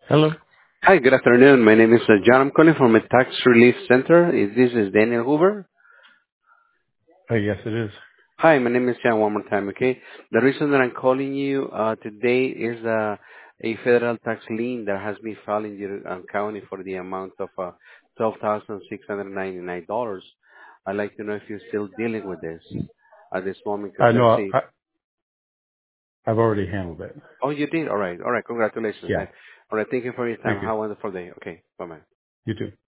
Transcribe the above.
Hello. Hi, good afternoon. My name is John. I'm calling from a tax relief center. This is Daniel Hoover? Yes, it is. Hi, my name is John one more time, okay? The reason that I'm calling you today is a federal tax lien that has been filed in your county for the amount of $12,699. I'd like to know if you're still dealing with this at this moment because I No, see. I've already handled it. Oh, you did? All right. All right. Congratulations, Yeah. man. All right. Thank you for your time. Thank you. Have a wonderful day. Okay. Bye-bye. You too.